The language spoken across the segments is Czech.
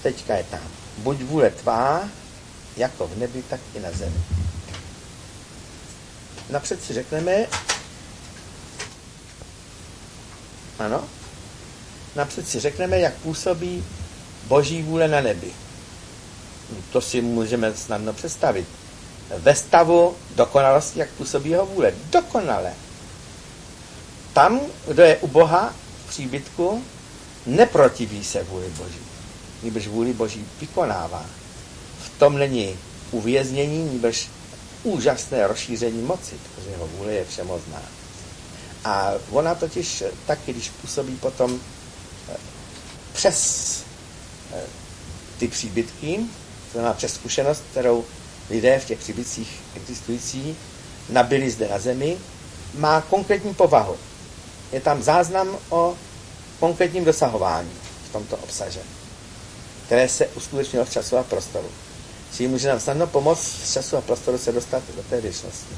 teďka je tam. Buď vůle tvá, jako v nebi, tak i na zemi. Napřed si řekneme, jak působí Boží vůle na nebi. To si můžeme snadno představit. Ve stavu dokonalosti, jak působí jeho vůle. Dokonale. Tam, kdo je u Boha v příbytku, neprotiví se vůli Boží. Nýbrž vůli Boží vykonává. V tom není uvěznění, nýbrž úžasné rozšíření moci, protože jeho vůle je všemocná. A ona totiž taky, když působí potom přes ty příbytky, to znamená přes zkušenost, kterou lidé v těch příbytcích existující nabili zde na zemi, má konkrétní povahu. Je tam záznam o konkrétním dosahování v tomto obsaže, které se uskutečnilo v času a prostoru. Čili může nám snadno pomoct z času a prostoru se dostat do té věčnosti.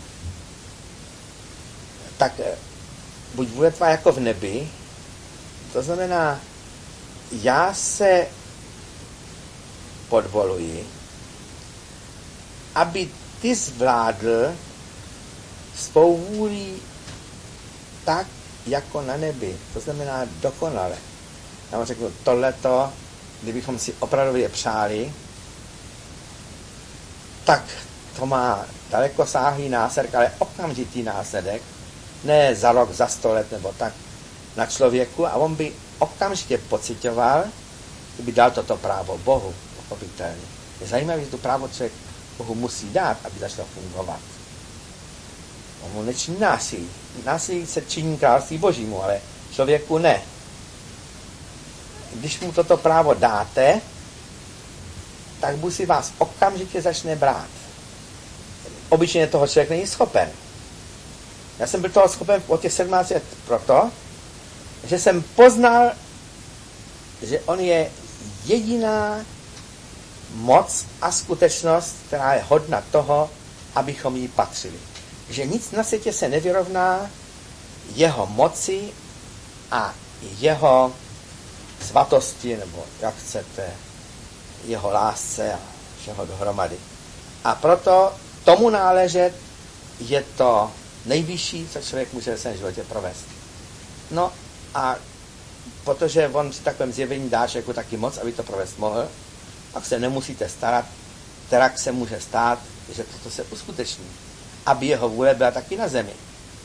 Tak buď vůle tvá jako v nebi, to znamená, já se podvoluji, aby ty zvládl svou vůli tak, jako na nebi. To znamená dokonale. Já vám řeknu, tohleto, kdybychom si opravdu přáli, tak to má dalekosáhlý následek, ale okamžitý následek, ne za rok, za 100 let nebo tak, na člověku, a on by okamžitě pocitoval, kdyby dal toto právo Bohu, pochopitelně. Je zajímavé, že to právo člověk Bohu musí dát, aby začalo fungovat. On mu nečiní násilí. Násilí se činí království Božímu, ale člověku ne. Když mu toto právo dáte, tak Bůh si vás okamžitě začne brát. Obyčejně toho člověk není schopen. Já jsem byl toho schopen od těch 17 let proto, že jsem poznal, že on je jediná moc a skutečnost, která je hodna toho, abychom jí patřili. Že nic na světě se nevyrovná jeho moci a jeho svatosti, nebo jak chcete, jeho lásce a všeho dohromady. A proto tomu náležet je to nejvyšší, co člověk může ve svém životě provést. No a protože on při takovém zjevení dá člověku taky moc, aby to provést mohl, pak se nemusíte starat, terak se může stát, že toto se uskuteční, aby jeho vůle byla taky na zemi.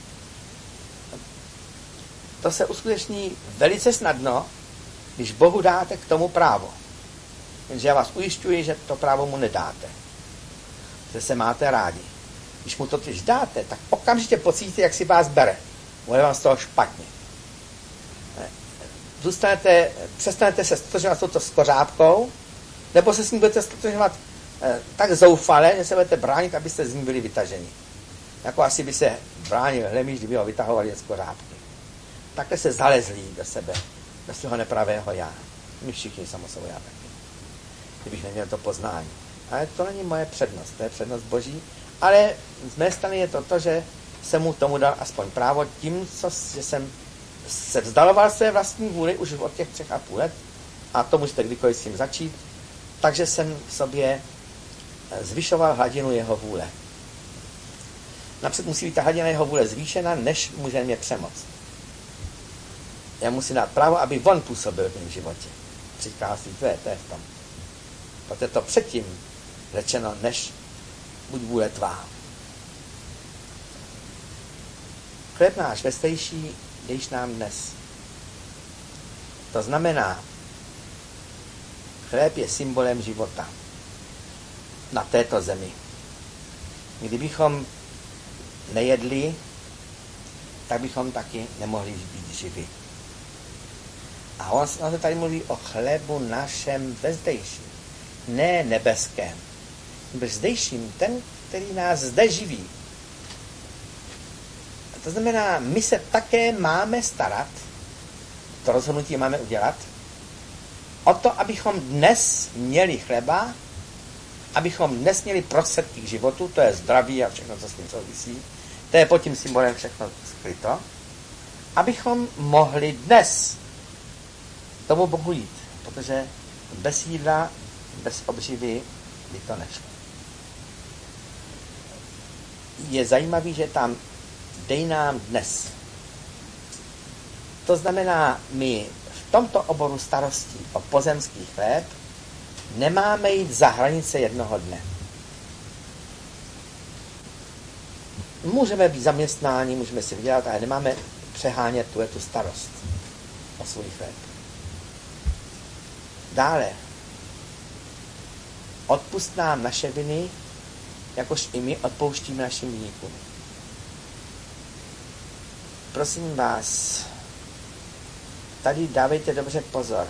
To se uskuteční velice snadno, když Bohu dáte k tomu právo. Jenže já vás ujišťuji, že to právo mu nedáte. Že se máte rádi. Když mu to totiž dáte, tak okamžitě pocítíte, jak si vás bere. Bude vám z toho špatně. Přestanete se stotožňovat s touto skořápkou, nebo se s ní budete stotožňovat tak zoufale, že se budete bránit, abyste z ní byli vytaženi. Jako asi by se bránil hlemíš, kdyby ho vytahovali z skořápky. Takhle se zalezlí do sebe, do svého nepravého já. My všichni samozřejmě já taky. Kdybych neměl to poznání. Ale to není moje přednost, to je přednost Boží. Ale z mé strany je to, že jsem mu tomu dal aspoň právo tím, že jsem se vzdaloval své vlastní vůli už od těch 3,5 let, a to můžete kdykoliv s tím začít, takže jsem v sobě zvyšoval hladinu jeho vůle. Napřed musí být ta hladina jeho vůle zvýšena, než může mě přemoct. Já musím dát právo, aby on působil v mém životě. Přikází tvé, to je v tom. Protože to předtím řečeno, než buď vůle tvá. Chléb náš vezdejší dejš nám dnes. To znamená, chléb je symbolem života na této zemi. Kdybychom nejedli, tak bychom taky nemohli být živi. A on se tady mluví o chlébu našem vezdejším, ne nebeském. Zdejším, ten, který nás zde živí. A to znamená, my se také máme starat, to rozhodnutí máme udělat, o to, abychom dnes měli chleba, abychom dnes měli prostředky k životu, to je zdraví a všechno, co s tím souvisí, to je pod tím symbolem všechno skryto, abychom mohli dnes tomu Bohu jít, protože bez jídla, bez obživy by to nešlo. Je zajímavý, že tam dej nám dnes. To znamená, my v tomto oboru starostí o pozemský chléb nemáme jít za hranice jednoho dne. Můžeme být zaměstnáni, můžeme si vydělat, ale nemáme přehánět tu starost o svůj chléb. Dále. Odpusť nám naše viny, jakož i my odpouštíme našim viníkům. Prosím vás, tady dávejte dobře pozor.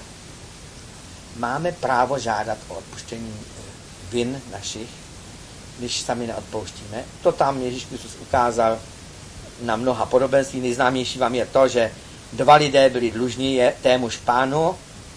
Máme právo žádat o odpuštění vin našich, když sami neodpouštíme. To tam Ježíš Kristus ukázal na mnoha podobenství. Nejznámější vám je to, že dva lidé byli dlužní témuž pánu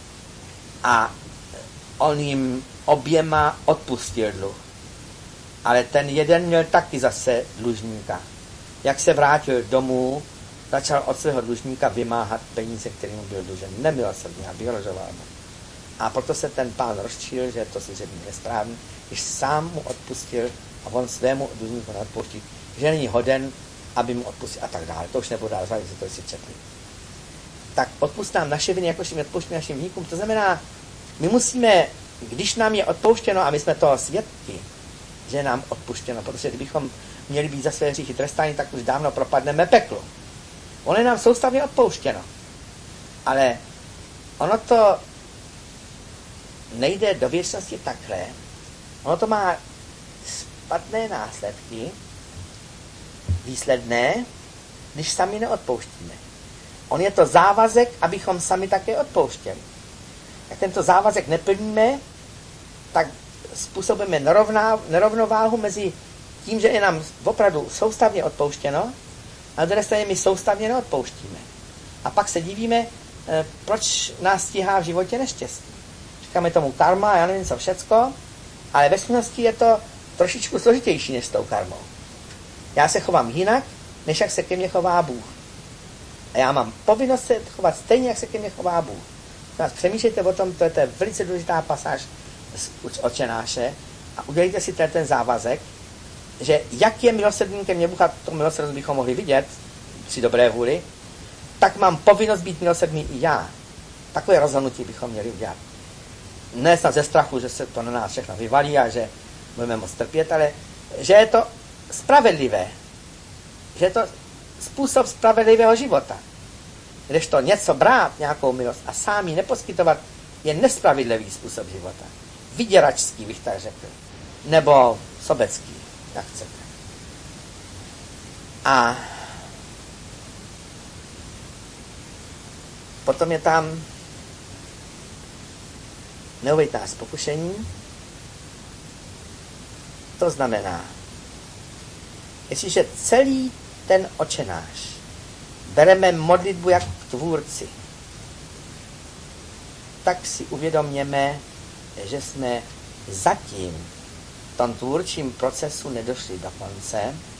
a on jim oběma odpustil dluh. Ale ten jeden měl taky zase dlužníka. Jak se vrátil domů, začal od svého dlužníka vymáhat peníze, kterým byl dlužen. Nemilosrdně a vyhrožoval mu. A proto se ten pán rozčílil, že to si řekl nesprávně, když sám mu odpustil a on svému dlužníku neodpouští, že není hoden, aby mu odpustil a tak dále. To už nebudu dál říct, že to si četli. Tak odpusť nám naše viny, jakož jim odpouštíme našim viníkům. To znamená, my musíme, když nám je odpouštěno a my jsme toho svědky, že je nám odpuštěno, protože kdybychom měli být za své hříchy trestáni, tak už dávno propadneme peklu. Ono je nám soustavně odpouštěno. Ale ono to nejde do věčnosti takhle. Ono to má špatné následky, výsledné, když sami neodpouštíme. On je to závazek, abychom sami také odpouštěli. Jak tento závazek neplníme, tak způsobíme nerovnováhu mezi tím, že je nám opravdu soustavně odpouštěno, a na druhé straně my soustavně neodpouštíme. A pak se divíme, proč nás stíhá v životě neštěstí. Říkáme tomu karma, já nevím co všecko, ale ve skutečnosti je to trošičku složitější než s tou karmou. Já se chovám jinak, než jak se ke mně chová Bůh. A já mám povinnost se chovat stejně, jak se ke mně chová Bůh. Nás přemýšlejte o tom, to je velice důležitá pasáž z Otčenáše a udělejte si ten závazek, že jak je milosrdný ke mně Bůh, a to milosrdnost bychom mohli vidět při dobré vůli, tak mám povinnost být milosrdný i já. Takové rozhodnutí bychom měli udělat. Ne snad ze strachu, že se to na nás všechno vyvalí a že budeme moc trpět, ale že je to spravedlivé. Že je to způsob spravedlivého života. Když to něco brát, nějakou milost a sám ji neposkytovat, je nespravedlivý způsob života. Vyděračský, bych tak řekl. Nebo sobecký, jak chcete. A potom je tam neuveď nás pokušení. To znamená, jestliže celý ten Otčenáš bereme modlitbu jako k tvůrci, tak si uvědomněme, že jsme zatím v tom tvůrčím procesu nedošli do konce,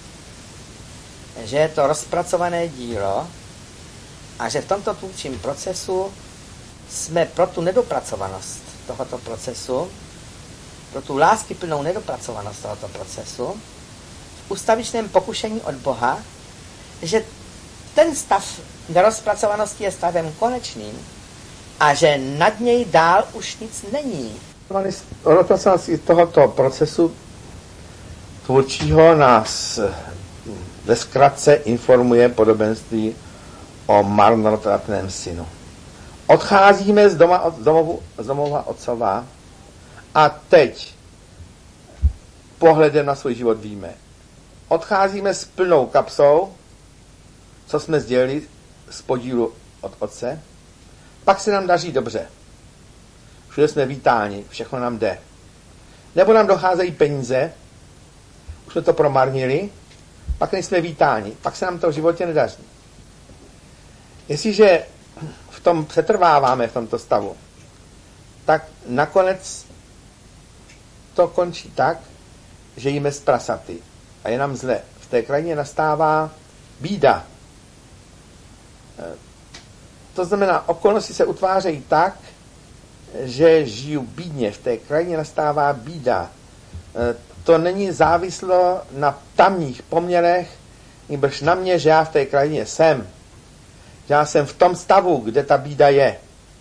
že je to rozpracované dílo a že v tomto tvůrčím procesu jsme pro tu nedopracovanost tohoto procesu, pro tu láskyplnou nedopracovanost tohoto procesu, v ustavičném pokušení od Boha, že ten stav nerozpracovanosti je stavem konečným a že nad něj dál už nic není. Rozpracovanosti tohoto procesu tvůrčího nás ve zkratce informuje podobenství o marnotratném synu. Odcházíme z domova otcova a teď pohledem na svůj život víme. Odcházíme s plnou kapsou, co jsme sdělili z podílu od otce, pak se nám daří dobře. Všude jsme vítáni, všechno nám jde. Nebo nám docházejí peníze, už jsme to promarnili, pak nejsme vítáni, pak se nám to v životě nedaří. Jestliže v tom přetrváváme v tomto stavu, tak nakonec to končí tak, že jíme z prasaty a je nám zle. V té krajině nastává bída. To znamená, okolnosti se utvářejí tak, že žiju bídně, v té krajině nastává bída. To není závislo na tamních poměrech, nebož na mě, že já v té krajině jsem. Že já jsem v tom stavu, kde ta bída je.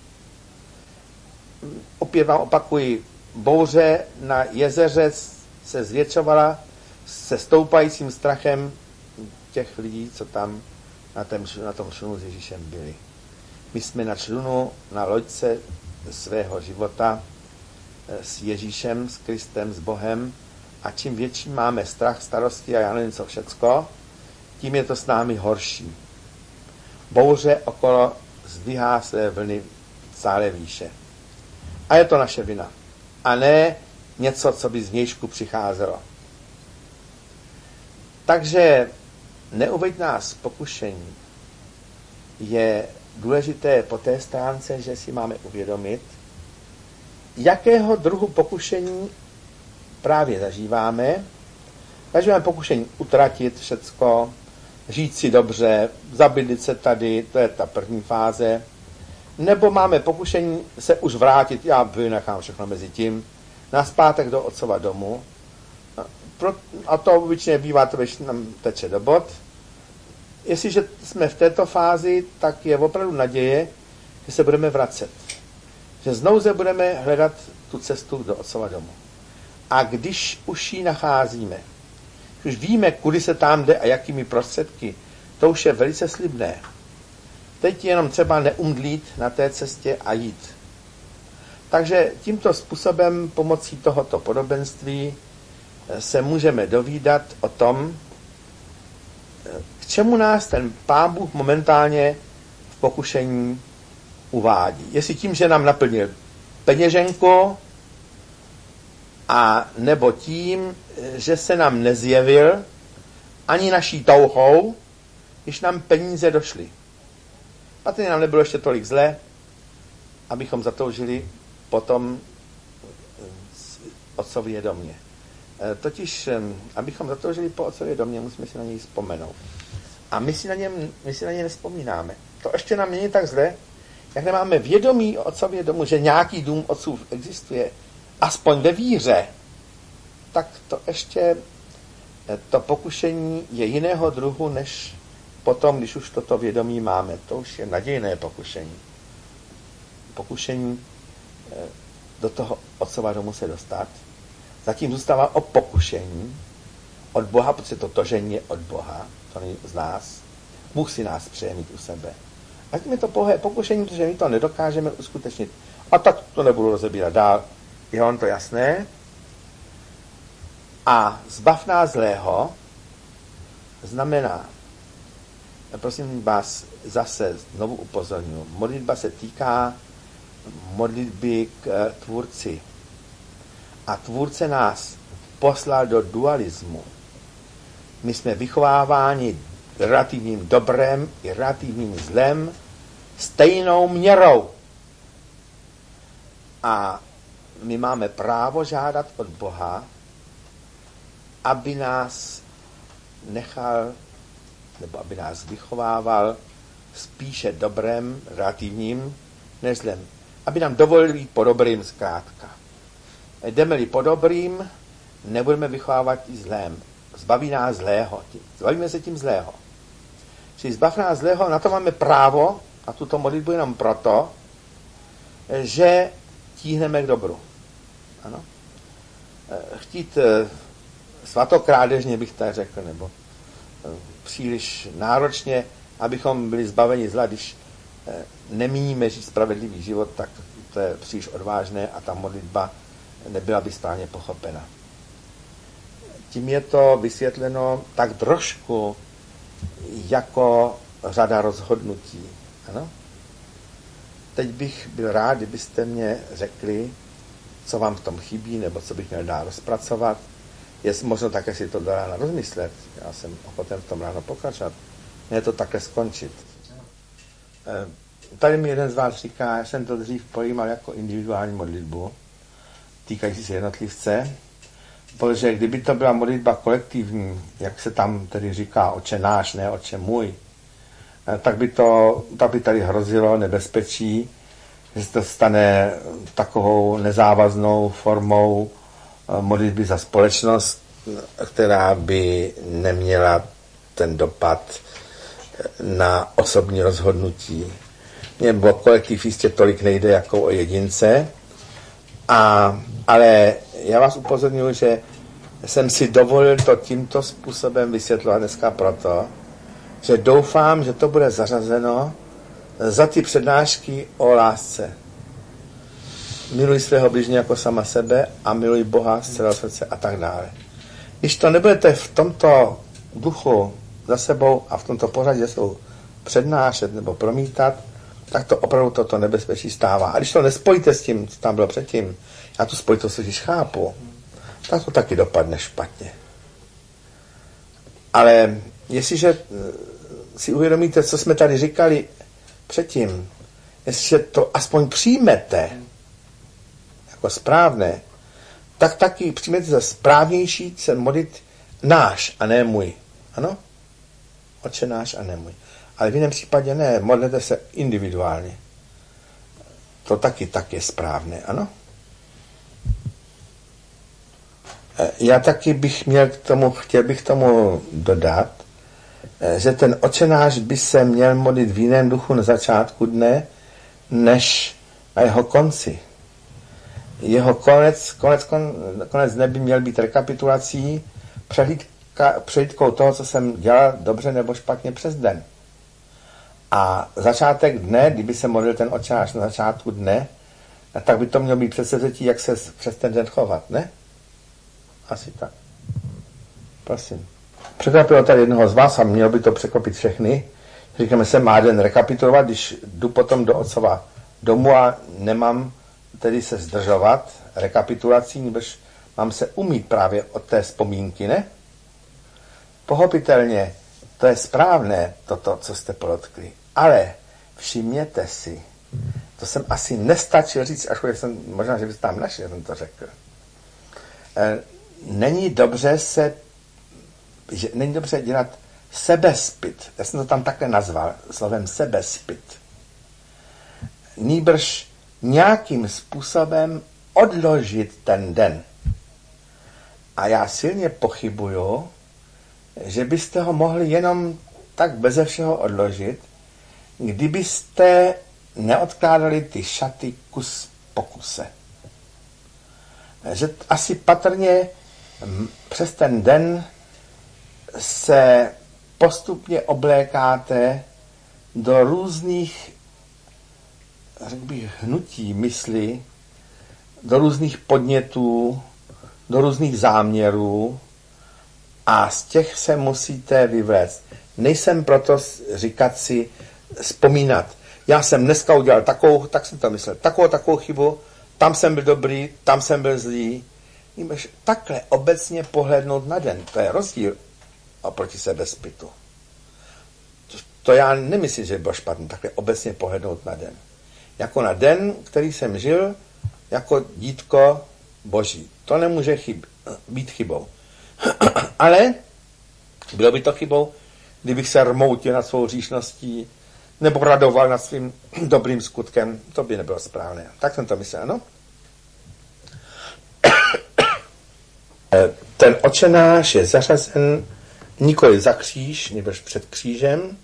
Opět vám opakuji, bouře na jezeře se zvětšovala se stoupajícím strachem těch lidí, co tam na tom člunu s Ježíšem byli. My jsme na člunu, na loďce svého života s Ježíšem, s Kristem, s Bohem, a čím větší máme strach, starosti a já nevím co všecko, tím je to s námi horší. Bouře okolo zdvihá své vlny celé výše. A je to naše vina. A ne něco, co by z vnějšku přicházelo. Takže neuveď nás pokušení je důležité po té stránce, že si máme uvědomit, jakého druhu pokušení právě zažíváme. Zažíváme pokušení utratit všecko, žít si dobře, zabydlit se tady, to je ta první fáze. Nebo máme pokušení se už vrátit, já vynechám všechno mezi tím, nazpátek do otcova domu. A to obyčejně bývá, to když nám teče do bod. Jestliže jsme v této fázi, tak je opravdu naděje, že se budeme vracet. Že znovu budeme hledat tu cestu do otcova domu. A když už ji nacházíme, už víme, kudy se tam jde a jakými prostředky, to už je velice slibné. Teď jenom třeba neumdlít na té cestě a jít. Takže tímto způsobem pomocí tohoto podobenství se můžeme dovídat o tom, k čemu nás ten Pán Bůh momentálně v pokušení uvádí. Jestli tím, že nám naplnil peněženku, a nebo tím, že se nám nezjevil ani naší touhou, když nám peníze došly. Patrně nám nebylo ještě tolik zle, abychom zatoužili potom otcově domě. Totiž, abychom zatoužili po otcově domě, musíme si na něj vzpomenout. A my si na něj nespomínáme. To ještě nám není tak zle, jak nemáme vědomí o otcově domu, že nějaký dům otcův existuje, aspoň ve víře, tak to ještě to pokušení je jiného druhu, než potom, když už toto vědomí máme. To už je nadějné pokušení. Pokušení do toho otcova domu se dostat. Zatím zůstává o pokušení od Boha, protože to tožení je od Boha, to není z nás. Bůh si nás přeje mít u sebe. A tím je to pouhé pokušení, protože my to nedokážeme uskutečnit. A tak to nebudu rozebírat dál. Je on to jasné? A zbav nás zlého znamená, prosím vás, zase znovu upozorňuji, modlitba se týká modlitby k Tvůrci. A Tvůrce nás poslal do dualismu. My jsme vychováváni relativním dobrem i relativním zlem stejnou měrou. A my máme právo žádat od Boha, aby nás nechal, nebo aby nás vychovával spíše dobrem, relativním, než zlem. Aby nám dovolil jít po dobrým zkrátka. Jdeme-li po dobrým, nebudeme vychovávat i zlém. Zbaví nás zlého. Zbavíme se tím zlého. Čili zbav nás zlého, na to máme právo, a tuto modlitbu jenom proto, že tíhneme k dobru. Ano? Chtít svatokrádežně, bych tak řekl, nebo příliš náročně, abychom byli zbaveni zla, když nemíníme žít spravedlivý život, tak to je příliš odvážné a ta modlitba nebyla by správně pochopena. Tím je to vysvětleno tak trošku jako řada rozhodnutí. Ano? Teď bych byl rád, kdybyste mě řekli, co vám v tom chybí, nebo co bych měl dál rozpracovat. Je možno také si to do rána rozmyslet. Já jsem ochoten v tom ráno pokračovat. Ne to také skončit. Tady mi jeden z vás říká, já jsem to dřív pojímal jako individuální modlitbu, týkající se jednotlivce, protože kdyby to byla modlitba kolektivní, jak se tam tedy říká Otče náš, ne Otče můj, tak by tady hrozilo nebezpečí, že se to stane takovou nezávaznou formou modlitby za společnost, která by neměla ten dopad na osobní rozhodnutí. Nebo kolektiv jistě tolik nejde jako o jedince, ale já vás upozorňuji, že jsem si dovolil to tímto způsobem vysvětlovat dneska proto, že doufám, že to bude zařazeno za ty přednášky o lásce. Miluj svého bližního jako sama sebe a miluj Boha z celého srdce a tak dále. Když to nebudete v tomto duchu za sebou a v tomto pořadě jsou přednášet nebo promítat, tak to opravdu toto nebezpečí stává. A když to nespojíte s tím, co tam bylo předtím, já tu spojitost totiž chápu, tak to taky dopadne špatně. Ale jestliže si uvědomíte, co jsme tady říkali předtím, jestliže to aspoň přijmete jako správné, tak taky přijmete za správnější se modlit náš a ne můj. Ano? Otče náš a ne můj. Ale v jiném případě ne, modlete se individuálně. To taky tak je správné, ano? Já taky chtěl bych k tomu dodat, že ten Otče náš by se měl modlit v jiném duchu na začátku dne, než na jeho konci. Jeho konec dne by měl být rekapitulací, přehlídkou toho, co jsem dělal dobře nebo špatně přes den. A začátek dne, kdyby se modlil ten Otče náš na začátku dne, tak by to mělo být předsevzetí, jak se přes ten den chovat, ne? Asi tak. Prosím. Překvapilo tady jednoho z vás a mělo by to překvapit všechny. Říkáme se, má den rekapitulovat, když jdu potom do otcova domu a nemám tedy se zdržovat rekapitulací, nebož mám se umít právě od té vzpomínky, ne? Pochopitelně, to je správné, toto, co jste podotkli. Ale všimněte si, to jsem asi nestačil říct, až možná, že byste tam našli, jsem to řekl. Není dobře dělat sebespyt. Já jsem to tam takhle nazval, slovem sebespyt. Nýbrž nějakým způsobem odložit ten den. A já silně pochybuju, že byste ho mohli jenom tak beze všeho odložit, kdybyste neodkládali ty šaty kus po kuse. Že asi patrně přes ten den se postupně oblékáte do různých, řekl bych, hnutí mysli, do různých podnětů, do různých záměrů a z těch se musíte vyvléct. Nejsem proto říkat si, vzpomínat. Já jsem dneska udělal takovou, tak jsem to myslel, takovou chybu, tam jsem byl dobrý, tam jsem byl zlý. Takhle obecně pohlednout na den, to je rozdíl oproti sebezpytu. To já nemyslím, že by bylo špatné, takhle obecně pohlednout na den. Jako na den, který jsem žil, jako dítko Boží. To nemůže být chybou. Ale bylo by to chybou, kdybych se rmoutil nad svou hříšností, nebo radoval nad svým dobrým skutkem. To by nebylo správné. Tak jsem to myslel, ano? Ten Otče náš je zařazen nikoli za kříž, nebož před křížem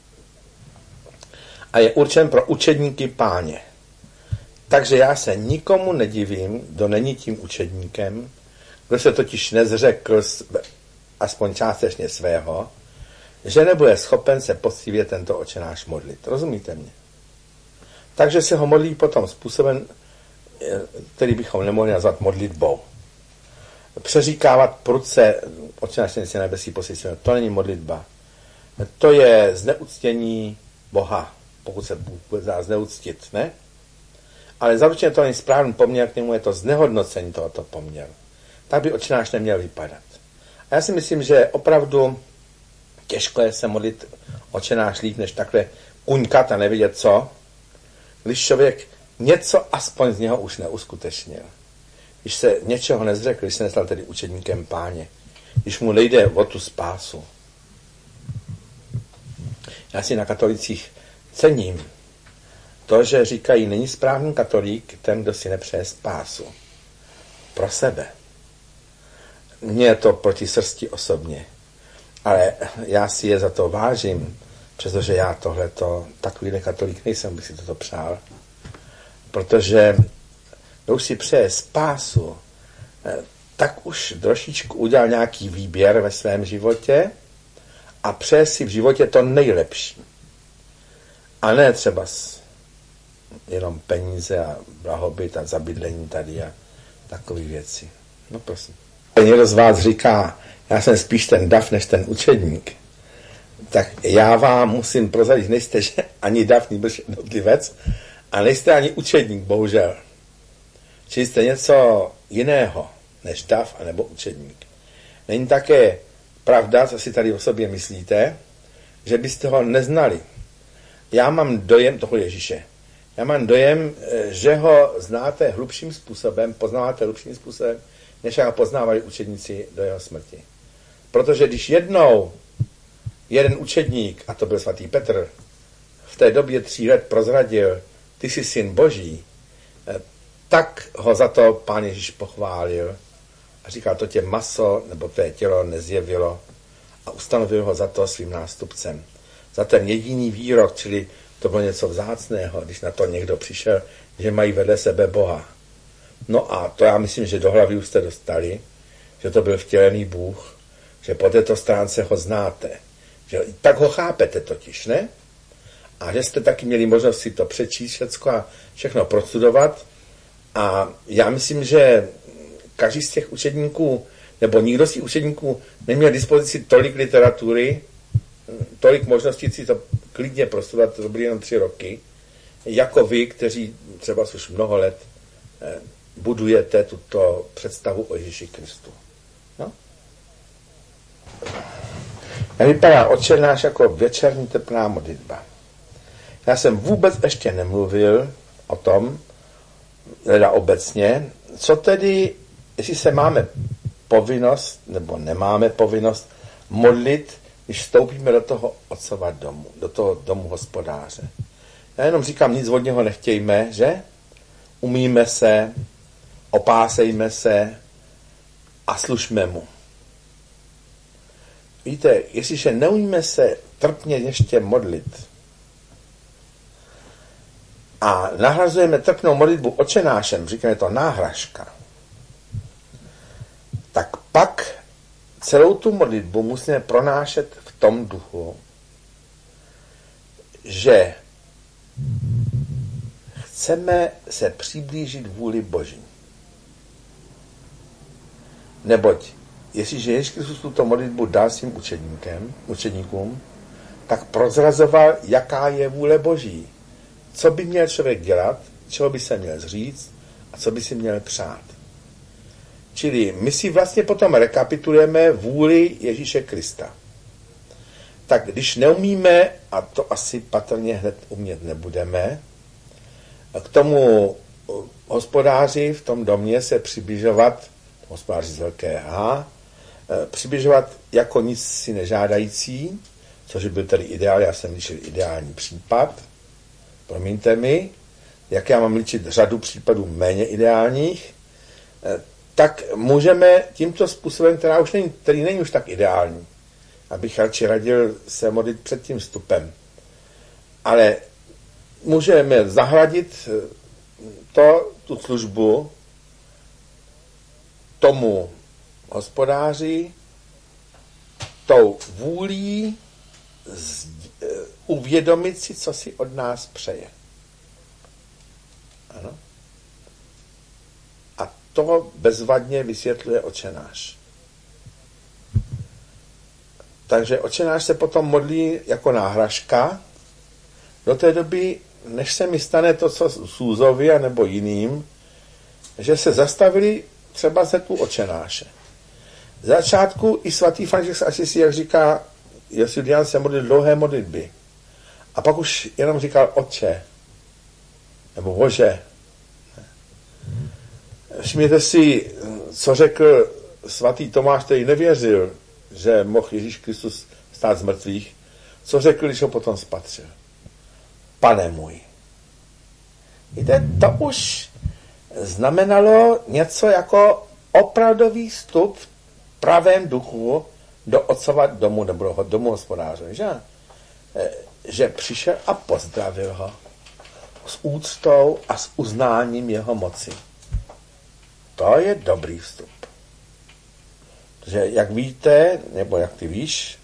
a je určen pro učedníky Páně. Takže já se nikomu nedivím, kdo není tím učedníkem, kdo se totiž nezřekl aspoň částečně svého, že nebude schopen se poctivě tento Otče náš modlit. Rozumíte mě? Takže se ho modlí potom způsobem, který bychom nemohli nazvat modlitbou. Přeříkávat prudce Otče náš na nebesích posvěd, to není modlitba. To je zneuctění Boha, pokud se Bůh dá zneuctit, ne? Ale zaručeně to není správný poměr, k němu je to znehodnocení tohoto poměru. Tak by Otče náš neměl vypadat. A já si myslím, že opravdu těžko je se modlit Otče náš líp, než takhle kuňkat a nevědět co, když člověk něco aspoň z něho už neuskutečnil. Když se něčeho nezřekl, když se nestal tedy učedníkem Páně, když mu nejde o tu spásu. Já si na katolicích cením to, že říkají, není správný katolík ten, kdo si nepřeje spásu. Pro sebe. Mně je to proti srsti osobně. Ale já si je za to vážím, přestože já tohleto, takovýhle katolík nejsem, bych si toto přál. Protože kdo už si přeje spásu, tak už trošičku udělal nějaký výběr ve svém životě a přeje si v životě to nejlepší. A ne třeba jenom peníze a blahobyt a zabydlení tady a takové věci. No prosím. Někdo z vás říká, já jsem spíš ten dav než ten učedník. Tak já vám musím prozradit, nejste že ani dav, nýbrž jednotlivec a nejste ani učedník, bohužel. Čili jste něco jiného než dav anebo učedník. Není také pravda, co si tady o sobě myslíte, že byste ho neznali. Já mám dojem toho Ježíše. Já mám dojem, že ho znáte hlubším způsobem, poznáváte hlubším způsobem, než ho poznávali učedníci do jeho smrti. Protože když jednou jeden učedník, a to byl svatý Petr, v té době 3 let prozradil, ty jsi syn Boží, tak ho za to Pán Ježíš pochválil a říkal, to tě maso nebo tvé tělo nezjevilo a ustanovil ho za to svým nástupcem. Za ten jediný výrok, čili to bylo něco vzácného, když na to někdo přišel, že mají vedle sebe Boha. No a to já myslím, že do hlavy už jste dostali, že to byl vtělený Bůh, že po této stránce ho znáte. Že tak ho chápete totiž, ne? A že jste taky měli možnost si to přečíst všecko a všechno prostudovat. A já myslím, že každý z těch učedníků, nebo nikdo z těch učedníků neměl dispozici tolik literatury, tolik možností si to klidně prostudovat, to byly jenom 3 roky, jako vy, kteří třeba už mnoho let budujete tuto představu o Ježíši Kristu. No? Jak vypadá Otče náš jako večerní teplá modlitba. Já jsem vůbec ještě nemluvil o tom, teda obecně, co tedy, jestli se máme povinnost, nebo nemáme povinnost modlit, když vstoupíme do toho otcova domu, do toho domu hospodáře. Já jenom říkám, nic od něho nechtějme, že? Umýjme se, opásejme se a služme mu. Víte, jestliže neumíme se trpně ještě modlit a nahrazujeme trpnou modlitbu Otčenášem, říkáme to náhražka, tak pak celou tu modlitbu musíme pronášet v tom duchu, že chceme se přiblížit vůli Boží. Neboť, jestliže Ježíš Kristus tuto modlitbu dal svým učedníkům, tak prozrazoval, jaká je vůle Boží. Co by měl člověk dělat, čeho by se měl zříct a co by si měl přát. Čili my si vlastně potom rekapitulujeme vůli Ježíše Krista. Tak když neumíme, a to asi patrně hned umět nebudeme, k tomu hospodáři v tom domě se přibližovat, hospodáři z velké H, přibližovat jako nic si nežádající, což byl tedy ideál, já jsem ličil ideální případ, promiňte mi, jak já mám ličit řadu případů méně ideálních, tak můžeme tímto způsobem, který není už tak ideální, abych radši radil se modlit před tím vstupem. Ale můžeme zahradit tu službu tomu hospodáři tou vůlí uvědomit si, co si od nás přeje. Ano? A to bezvadně vysvětluje Otče náš. Takže Otče náš se potom modlí jako náhražka do té doby, než se mi stane to, co Sůzovi a nebo jiným, že se zastavili třeba se tu Otče náše. V začátku i svatý František z Asisi, jak říká, Josilian se modlil dlouhé modlitby. A pak už jenom říkal Otče, nebo Bože. Všimněte si, co řekl svatý Tomáš, který nevěřil, že mohl Ježíš Kristus stát z mrtvých, co řekl, když ho potom spatřil. Pane můj Víte, to už znamenalo něco jako opravdový vstup v pravém duchu do otcova domu nebo domu hospodáře, že přišel a pozdravil ho s úctou a s uznáním jeho moci. To je dobrý vstup. Že jak víte, nebo jak ty víš,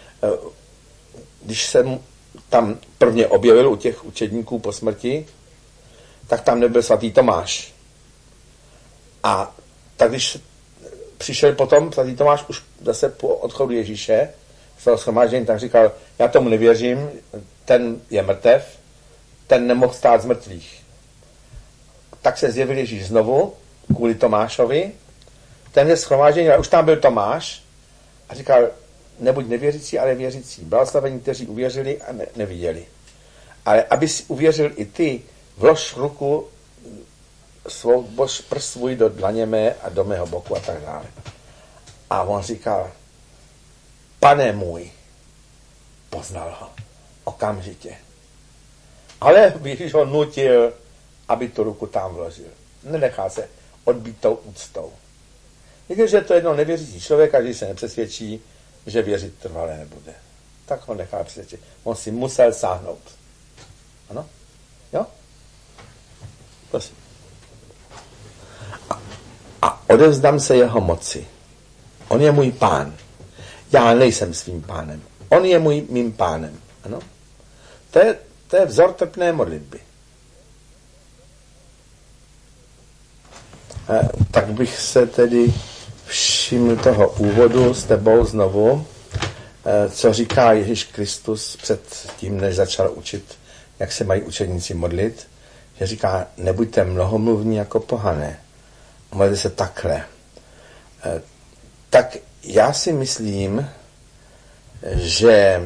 když jsem tam prvně objevil u těch učedníků po smrti, tak tam nebyl svatý Tomáš. A tak když přišel potom svatý Tomáš už zase po odchodu Ježíše z toho shromáždění, tak říkal, já tomu nevěřím, ten je mrtev, ten nemohl stát z mrtvých. Tak se zjevil Ježíš znovu kvůli Tomášovi, tenhle shromáždění, ale už tam byl Tomáš a říkal, nebuď nevěřící, ale věřící. Blahoslavení, kteří uvěřili a neviděli. Ale aby si uvěřil i ty, vlož ruku prst svůj do dlaně mé a do mého boku a tak dále. A on říkal, Pane můj, poznal ho okamžitě. Ale Ježíš ho nutil, aby tu ruku tam vložil. Nenechá se odbít tou úctou. Víte, že to jednou nevěřící člověk a když se nepřesvědčí, že věřit trvale nebude. Tak ho nechá přesvědčit. On si musel sáhnout. Ano? Jo? Prosím. A odevzdám se jeho moci. On je můj pán. Já nejsem svým pánem. On je mým pánem. Ano? To je vzor trpné modlitby. Tak bych se tedy všiml toho úvodu s tebou znovu, co říká Ježíš Kristus před tím, než začal učit, jak se mají učedníci modlit, že říká, nebuďte mnohomluvní jako pohané. Modlite se takhle. Tak já si myslím, že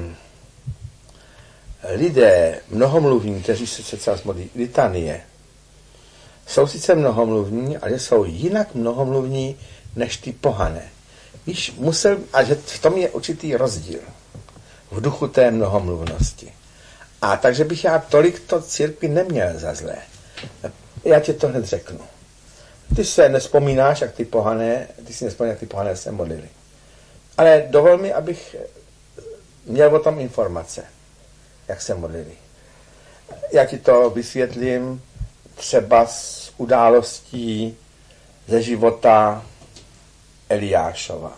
lidé mnohomluvní, kteří se třeba modlí litanie, jsou sice mnohomluvní, ale jsou jinak mnohomluvní než ty pohané. Víš, a že v tom je určitý rozdíl v duchu té mnohomluvnosti. A takže bych já tolik to církvi neměl za zlé. Já ti to hned řeknu. Ty se nespomínáš, jak ty pohané se modlili. Ale dovol mi, abych měl o tom informace, jak se modlili. Já ti to vysvětlím třeba z událostí ze života Eliášova.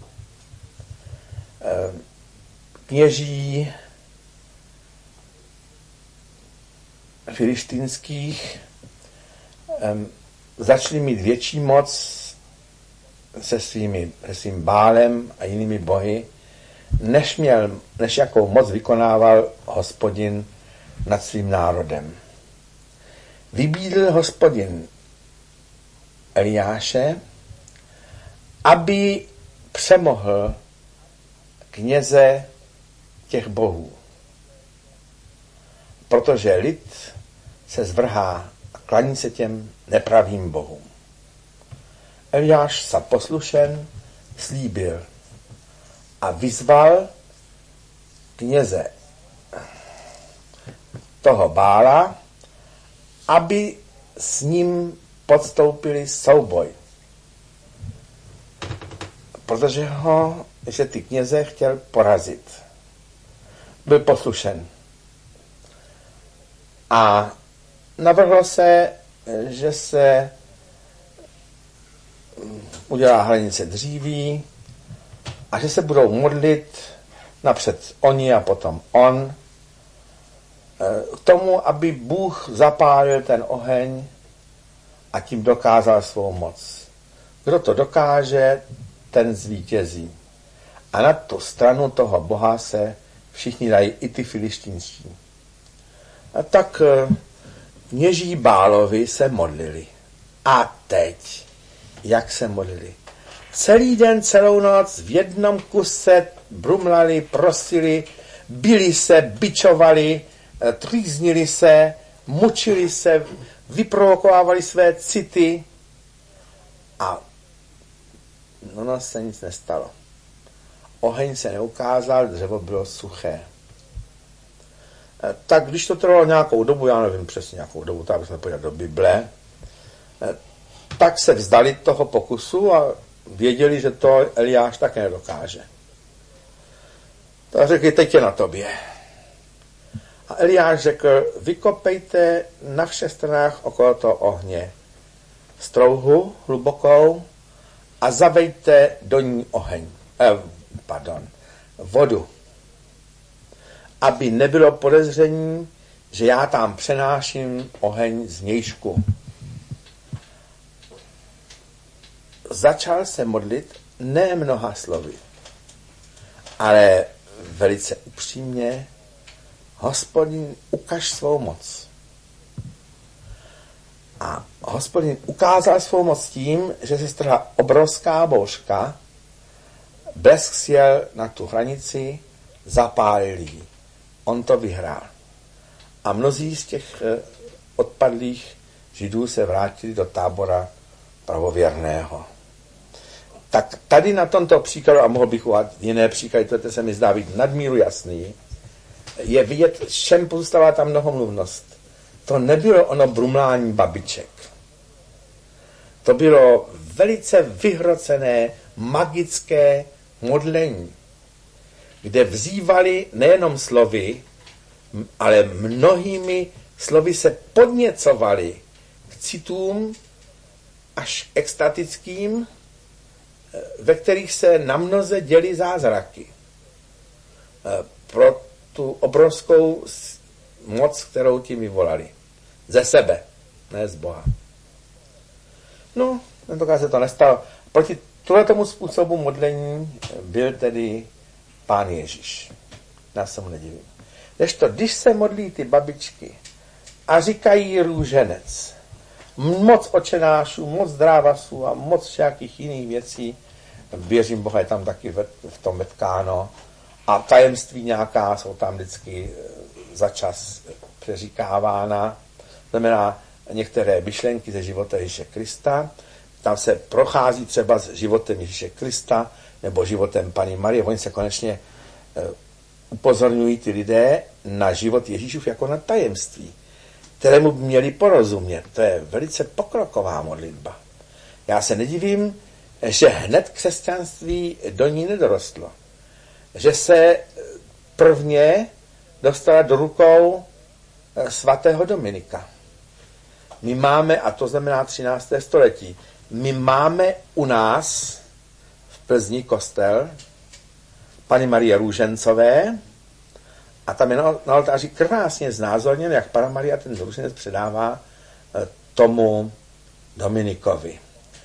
Kněží filištínských začali mít větší moc se svým Bálem a jinými bohy, než jakou moc vykonával Hospodin nad svým národem. Vybídl Hospodin Eliáše, aby přemohl kněze těch bohů. Protože lid se zvrhá a klaní se těm nepravým bohům. Eliáš sa poslušen slíbil a vyzval kněze toho Bála, aby s ním podstoupili souboj. Protože že ty kněze chtěl porazit. Byl poslušen. A navrhlo se, že se udělá hranice dříví a že se budou modlit napřed oni a potom on k tomu, aby Bůh zapálil ten oheň a tím dokázal svou moc. Kdo to dokáže, ten zvítězí. A na tu stranu toho Boha se všichni dají, i ty filištínští. A tak kněží Bálovi se modlili. A teď, jak se modlili? Celý den, celou noc v jednom kuse brumlali, prosili, bili se, bičovali, trýznili se, mučili se, vyprovokovávali své city a no se nic nestalo. Oheň se neukázal, dřevo bylo suché. Tak když to trvalo nějakou dobu, já nevím přesně nějakou dobu, tak bychom podívali do Bible, tak se vzdali toho pokusu a věděli, že to Eliáš také nedokáže. Tak řekli, teď je na tobě. A Eliáš řekl, vykopejte na všech stranách okolo toho ohně strouhu hlubokou a zavejte do ní vodu. Aby nebylo podezření, že já tam přenáším oheň z vnějšku. Začal se modlit ne mnoha slovy, ale velice upřímně, Hospodin, ukaž svou moc. A Hospodin ukázal svou moc tím, že se strhla obrovská bouřka, blesk sjel na tu hranici, zapálil ji. On to vyhrál. A mnozí z těch odpadlých Židů se vrátili do tábora pravověrného. Tak tady na tomto příkladu, a mohl bych uvádět jiné příklady, to se mi zdá být nadmíru jasný, je vidět, čem pozůstává ta mnohomluvnost. To nebylo ono brumlání babiček. To bylo velice vyhrocené, magické modlení, kde vzývali nejenom slovy, ale mnohými slovy se podněcovali k citům až extatickým, ve kterých se namnoze děly zázraky. Pro tu obrovskou moc, kterou ti vyvolali. Ze sebe, ne z Boha. No, tentokrát se to nestalo. Proti tomu způsobu modlení byl tedy Pán Ježíš. Já se mu nedivím. Když se modlí ty babičky a říkají růženec, moc očenášů, moc drávasů a moc všakých jiných věcí, věřím Boha, je tam taky v tom vetkáno, a tajemství nějaká jsou tam vždycky za čas přeříkávána. Znamená některé myšlenky ze života Ježíše Krista. Tam se prochází třeba s životem Ježíše Krista nebo životem Panny Marie. Oni se konečně upozorňují ty lidé na život Ježíšův jako na tajemství, kterému by měli porozumět. To je velice pokroková modlitba. Já se nedivím, že hned křesťanství do ní nedorostlo. Že se prvně dostala do rukou svatého Dominika. My máme, a to znamená 13. století, my máme u nás v Plzni kostel Panny Marie Růžencové a tam je na oltáři krásně znázorněn, jak Panna Maria ten růženec předává tomu Dominikovi.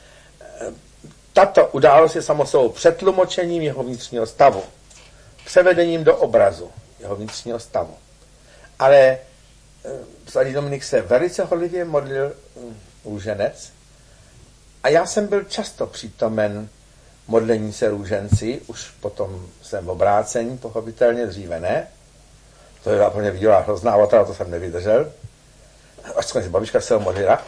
Tato událost je samozřejmě přetlumočením jeho vnitřního stavu, převedením do obrazu jeho vnitřního stavu. Ale svatý Dominik se velice horlivě modlil růženec a já jsem byl často přítomen modlení se růženci, už potom jsem obrácení, pochopitelně dříve ne. To je pro mě viděla hrozná otrava, to jsem nevydržel. Až skončil, babička se ho modlila.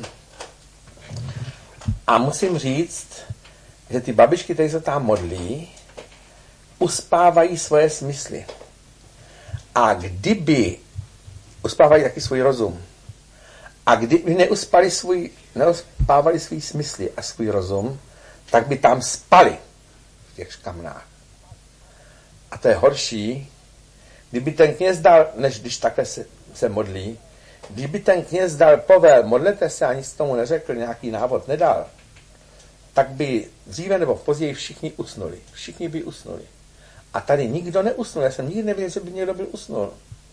A musím říct, že ty babičky, které se tam modlí, uspávají svoje smysly. A kdyby uspávají taky svůj rozum. A kdyby neuspávali svý smysly a svůj rozum, tak by tam spali v těch škamnách. A to je horší, kdyby ten kněz dal, než když takhle se modlí, kdyby ten kněz dal povel, modlete se a nic tomu neřekl, nějaký návod nedal, tak by dříve nebo později všichni usnuli. Všichni by usnuli. A tady nikdo neusnul. Já jsem nikdy nevěděl, že by někdo byl usnul.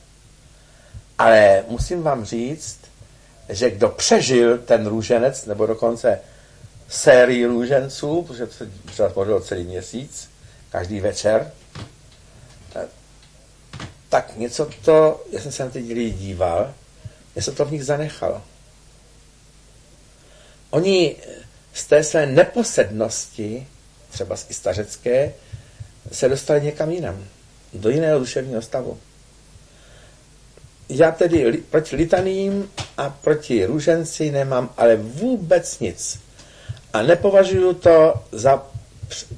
Ale musím vám říct, že kdo přežil ten růženec, nebo dokonce sérii růženců, protože to se třeba modlilo celý měsíc, každý večer, tak něco to, já jsem se na ty lidi díval, něco to v nich zanechalo. Oni z té své neposednosti, třeba z istařecké, se dostali někam jinam, do jiného duševního stavu. Já tedy proti litaním a proti růženci nemám ale vůbec nic. A nepovažuji to za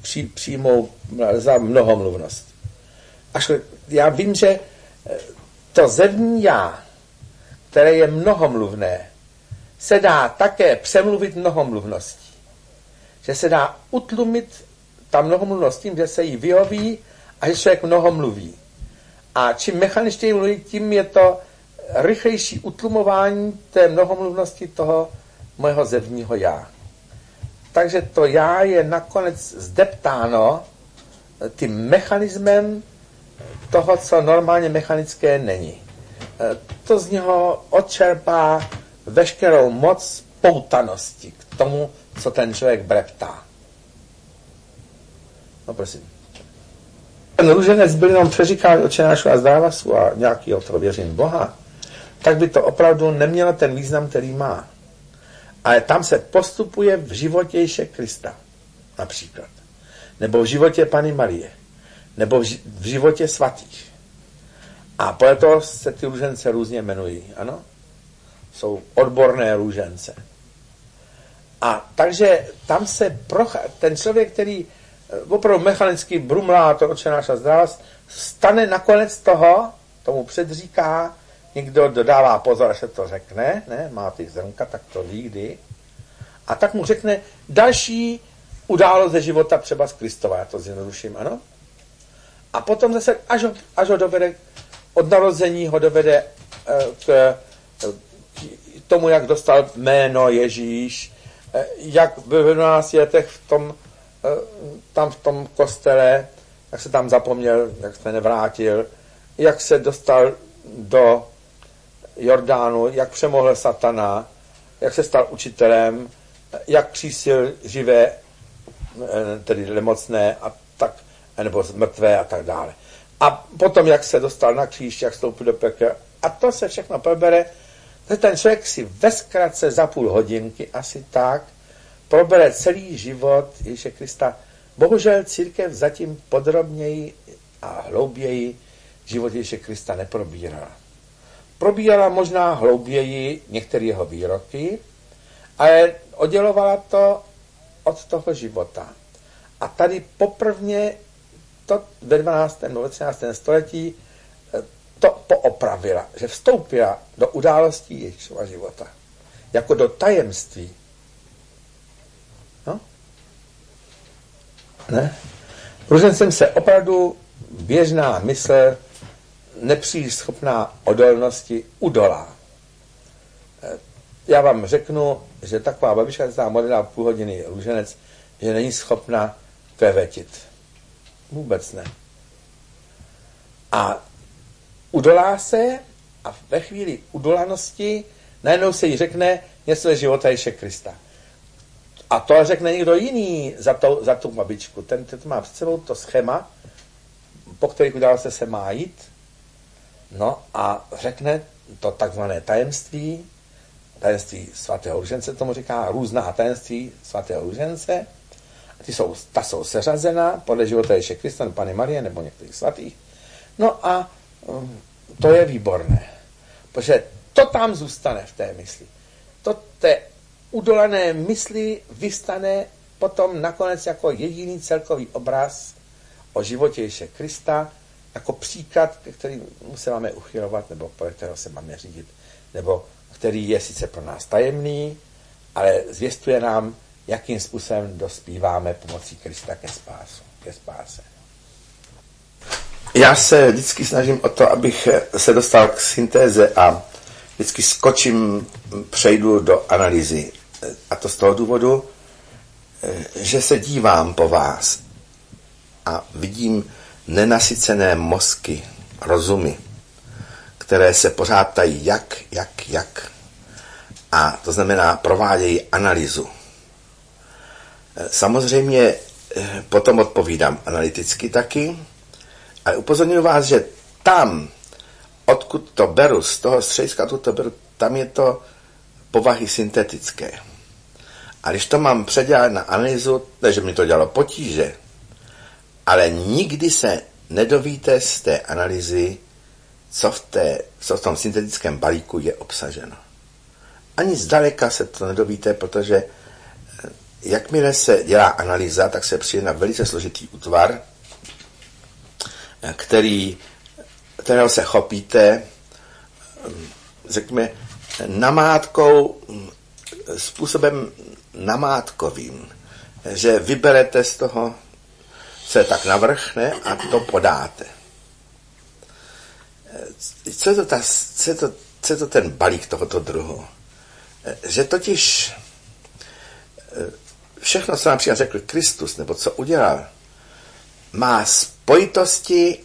přímou, za mnohomluvnost. Já vím, že to zevní já, které je mnohomluvné, se dá také přemluvit mnohomluvností. Že se dá utlumit ta mnohomluvnost tím, že se jí vyhoví a že člověk mnoho mluví. A čím mechaničtěji mluví, tím je to rychlejší utlumování té mnohomluvnosti toho mého zevního já. Takže to já je nakonec zdeptáno tím mechanismem toho, co normálně mechanické není. To z něho odčerpá veškerou moc poutanosti k tomu, co ten člověk breptá. No prosím. Ten růženec byl jenom přeříkání Otče náš a zdávasu a nějakýho toho věřím Boha, tak by to opravdu nemělo ten význam, který má. Ale tam se postupuje v životě Ježíše Krista, například. Nebo v životě Panny Marie. Nebo v životě svatých. A proto se ty růžence různě jmenují, ano? Jsou odborné růžence. A takže tam se ten člověk, který opravdu mechanicky brumlá to Otče náš a zdravás, stane nakonec toho, tomu předříká, někdo dodává pozor, až se to řekne, ne, má ty zrnka, tak to ví kdy. A tak mu řekne další událost ze života, třeba z Kristova, já to zjednoduším, ano? A potom zase, až ho dovede, od narození ho dovede k tomu, jak dostal jméno Ježíš, jak v 12 letech tam v tom kostele, jak se tam zapomněl, jak se nevrátil, jak se dostal do Jordánu, jak přemohl satana, jak se stal učitelem, jak křísil živé, tedy nemocné a tak, nebo mrtvé a tak dále. A potom, jak se dostal na kříž, jak vstoupil do pekla. A to se všechno probere, že ten člověk si ve zkratce za půl hodinky asi tak probere celý život Ježíše Krista. Bohužel církev zatím podrobněji a hlouběji život Ježíše Krista neprobírala. Probírala možná hlouběji některé jeho výroky, ale oddělovala to od toho života. A tady poprvně to ve 12. nebo 13. století to poopravila, že vstoupila do událostí Ježíšova života. Jako do tajemství. No? Ne? Růžencem se opravdu běžná mysl, nepříliš schopná odolnosti, udolá. Já vám řeknu, že taková babička, která modlila půl hodiny růženec, že není schopna klevetit. Vůbec ne. A udolá se a ve chvíli udolanosti najednou se jí řekne něco ze života Ježíše Krista. A to řekne někdo jiný za tu babičku. Ten má před sebou to schéma, po kterých události se má jít. No a řekne to takzvané tajemství svatého růžence, tomu říká různá tajemství svatého růžence. Ta jsou seřazena podle života Ježíše Krista, Panny Marie nebo některých svatých. No a to je výborné, protože to tam zůstane v té mysli. To té udolené mysli vystane potom nakonec jako jediný celkový obraz o životě Ježíše Krista, jako příklad, kterým se máme uchylovat, nebo podle kterého se máme řídit, nebo který je sice pro nás tajemný, ale zvěstuje nám, jakým způsobem dospíváme pomocí Krista ke spáse. Já se vždycky snažím o to, abych se dostal k syntéze a vždycky přejdu do analýzy. A to z toho důvodu, že se dívám po vás a vidím nenasycené mozky, rozumy, které se pořád tají jak. A to znamená, provádějí analýzu. Samozřejmě potom odpovídám analyticky taky, ale upozorňuji vás, že tam, odkud to beru, z toho střediska, to beru, tam je to povahy syntetické. A když to mám předělat na analýzu, takže mi to dělalo potíže, ale nikdy se nedovíte z té analýzy, co v tom syntetickém balíku je obsaženo. Ani zdaleka se to nedovíte, protože jakmile se dělá analýza, tak se přijde na velice složitý útvar, kterého se chopíte řekněme, namátkou, způsobem namátkovým, že vyberete z toho, co je tak navrchne a to podáte. Co je to ten balík tohoto druhu? Že totiž všechno, co například řekl Kristus, nebo co udělal, má spojitosti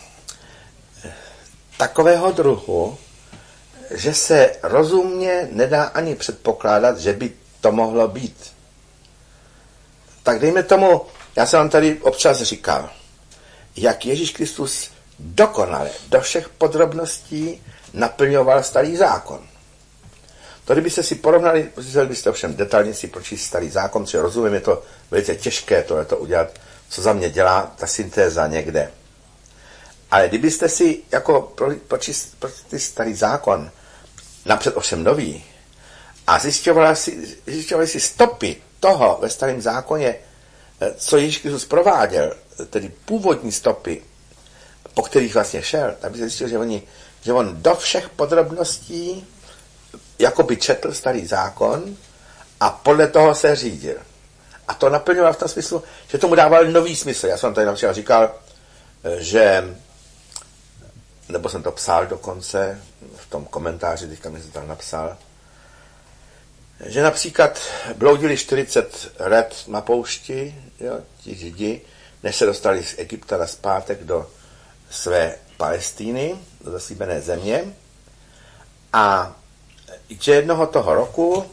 takového druhu, že se rozumně nedá ani předpokládat, že by to mohlo být. Tak dejme tomu, já jsem vám tady občas říkal, jak Ježíš Kristus dokonale do všech podrobností naplňoval starý zákon. To, kdybyste si porovnali, museli byste ovšem detailně si pročíst starý zákon, protože rozumím, je to velice těžké tohleto udělat, co za mě dělá ta syntéza někde. Ale kdybyste si jako pročíst starý zákon, napřed ovšem nový, a zjišťovali si stopy toho ve starém zákoně, co Ježíš Kristus prováděl, tedy původní stopy, po kterých vlastně šel, tak by se zjistil, že on do všech podrobností jakoby četl starý zákon a podle toho se řídil. A to naplňoval v tom smyslu, že tomu dával nový smysl. Já jsem tady například říkal, že, nebo jsem to psal dokonce, v tom komentáři, teďka mi se tam napsal, že například bloudili 40 let na poušti, jo, ti Židi, než se dostali z Egypta nazpátek do své Palestíny, do zaslíbené země. A že jednoho toho roku,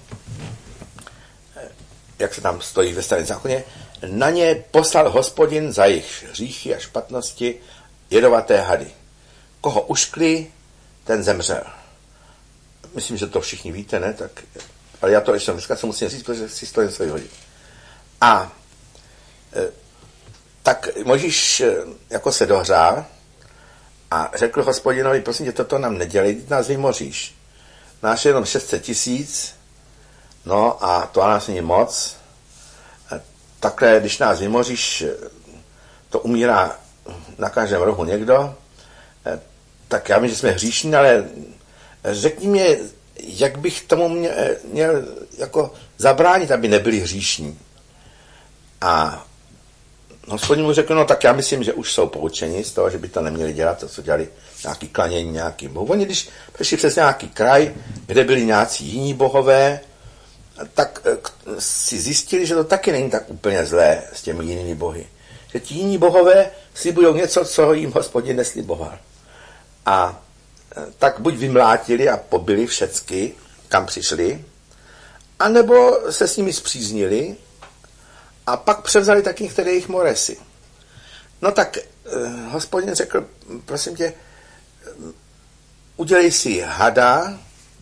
jak se tam stojí ve starém zákoně, na ně poslal Hospodin za jejich hříchy a špatnosti jedovaté hady. Koho uškli, ten zemřel. Myslím, že to všichni víte, ne? Tak, ale já to ještě dneska se musím říct, protože si to něco vyhodí. A tak Mojžíš jako se dohřál a řekl Hospodinovi, prosím tě, toto nám nedělej, nás vymoříš. Náš je jenom 600 000, no a to nás není moc. Takhle, když nás vymoříš, to umírá na každém rohu někdo, tak já vím, že jsme hříšní, ale řekni mě, jak bych tomu měl jako zabránit, aby nebyli hříšní. A Hospodin mu řekl, no tak já myslím, že už jsou poučeni z toho, že by to neměli dělat, to, co dělali nějaký klanění nějakým bohům. Oni, když přišli přes nějaký kraj, kde byli nějací jiní bohové, tak si zjistili, že to taky není tak úplně zlé s těmi jinými bohy. Že ti jiní bohové slibují něco, co jim Hospodin nesliboval. A tak buď vymlátili a pobili všecky, kam přišli, anebo se s nimi spříznili a pak převzali taky některé jejich moresy. No tak Hospodin řekl, prosím tě, udělej si hada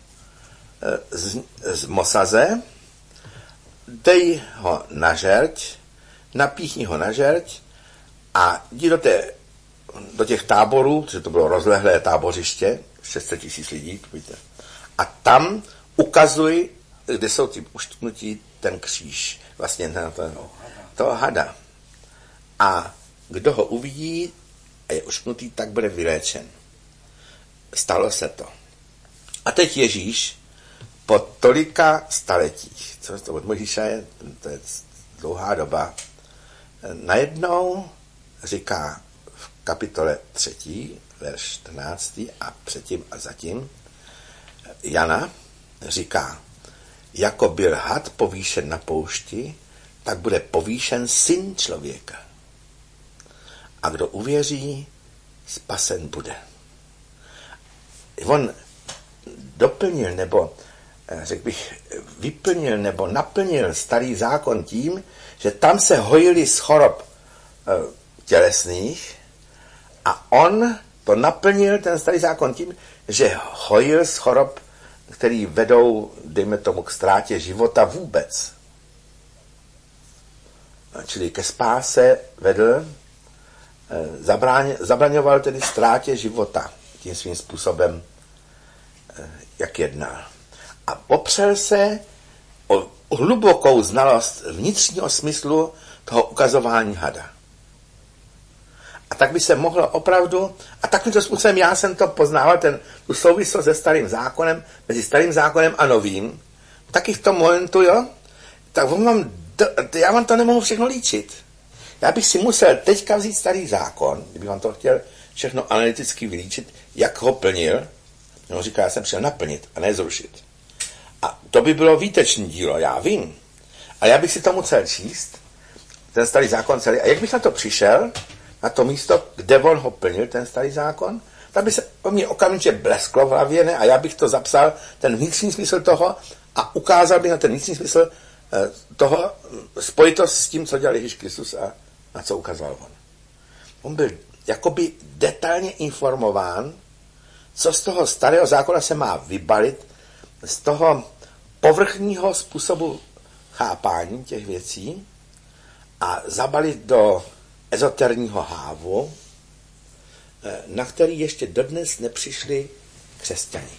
z mosaze, dej ho na žerť, napíchni ho na žerť a jdi do těch táborů, protože to bylo rozlehlé tábořiště, 600 000 lidí, víte, a tam ukazuj, kde jsou ti uštknutí ten kříž, vlastně toho hada. A kdo ho uvidí a je uštknutý, tak bude vyléčen. Stalo se to. A teď Ježíš po tolika staletích, co to od Mojžíše je, to je dlouhá doba, najednou říká v kapitole 3, verš 14 a předtím a zatím, Jana říká, jako byl had povýšen na poušti, tak bude povýšen Syn člověka. A kdo uvěří, spasen bude. On doplnil, nebo řekl bych, vyplnil nebo naplnil starý zákon tím, že tam se hojili z chorob tělesných a on to naplnil, ten starý zákon tím, že hojil z chorob, který vedou, dejme tomu, k ztrátě života vůbec. Čili ke spáse vedl, zabraňoval tedy ztrátě života tím svým způsobem, jak jednal. A opřel se o hlubokou znalost vnitřního smyslu toho ukazování hada. A tak by se mohlo opravdu, a takovýmto způsobem já jsem to poznával, tu souvislost se starým zákonem, mezi starým zákonem a novým, taky v tom momentu, jo, tak já vám to nemohu všechno líčit. Já bych si musel teďka vzít starý zákon, kdybych vám to chtěl všechno analyticky vylíčit, jak ho plnil. On říká, já jsem přišel naplnit a ne zrušit. A to by bylo výtečný dílo, já vím. Ale já bych si to musel číst, ten starý zákon celý. A jak bych na to přišel, na to místo, kde on ho plnil, ten starý zákon, tak by se o mě okamžitě blesklo v hlavě, ne? A já bych to zapsal, ten vnitřní smysl toho, a ukázal bych na ten vnitřní smysl toho spojitost s tím, co dělal Ježíš Kristus a na co ukazoval on. On byl jakoby detailně informován, co z toho starého zákona se má vybalit, z toho povrchního způsobu chápání těch věcí a zabalit do ezoterního hávu, na který ještě dodnes nepřišli křesťani.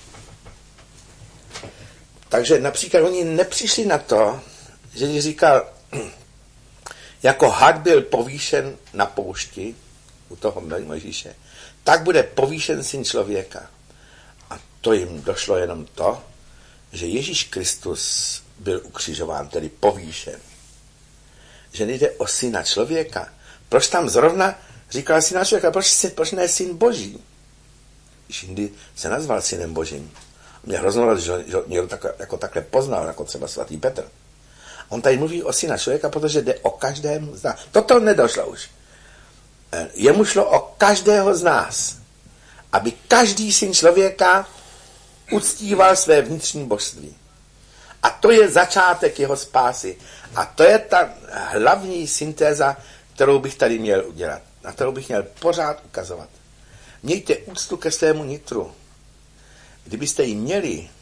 Takže například oni nepřišli na to, že říkal, jako had byl povýšen na poušti u toho Mojžíše, tak bude povýšen syn člověka. A to jim došlo jenom to, že Ježíš Kristus byl ukřižován, tedy povýšen. Že nejde o syna člověka. Proč tam zrovna říkal syna člověka? Proč ne syn Boží? Když jindy se nazval synem Božím. Mě hrozno rád, že mě jako takhle poznal, jako třeba svatý Petr. On tady mluví o syna člověka, protože jde o každému z nás. Toto nedošlo už. Jemu šlo o každého z nás. Aby každý syn člověka uctíval své vnitřní božství. A to je začátek jeho spásy. A to je ta hlavní syntéza, kterou bych tady měl udělat. Na kterou bych měl pořád ukazovat. Mějte úctu ke svému nitru. Kdybyste ji měli,